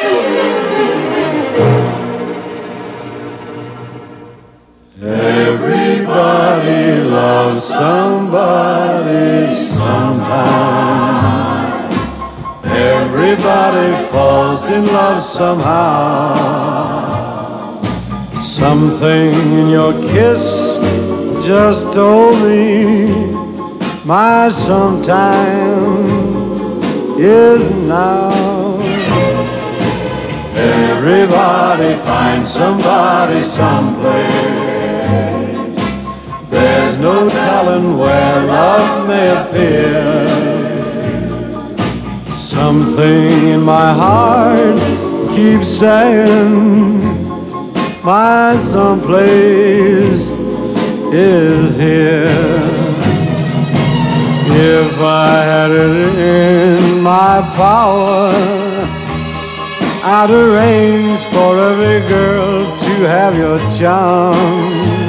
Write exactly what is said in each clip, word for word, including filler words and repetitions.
Everybody loves somebody sometime. Everybody falls in love somehow. Something in your kiss just told me my sometime is now. Everybody finds somebody someplace. There's no telling where love may appear. Something in my heart keeps saying my someplace is here. If I had it in my power, I'd arrange for every girl to have your charm.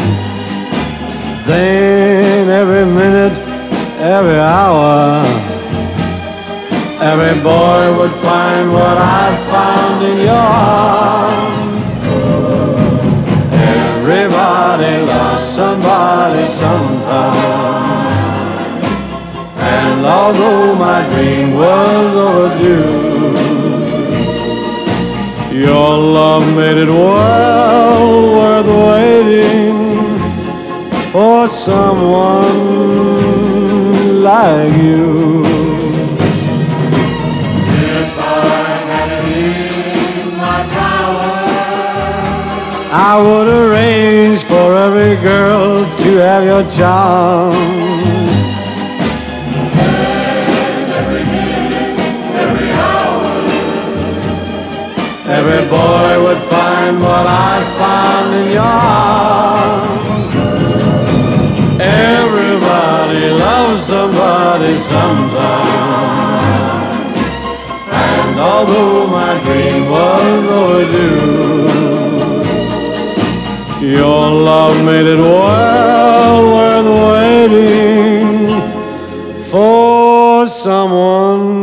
Then every minute, every hour, every boy would find what I found in your arms. Everybody loves somebody sometime. And although my dream was overdue, your love made it well worth waiting for someone like you. If I had it in my power, I would arrange for every girl to have your charm. and every minute, every hour, Every boy would find what I found in your arms. Everybody loves somebody sometime. And although my dream was overdue, your love made it well worth waiting for someone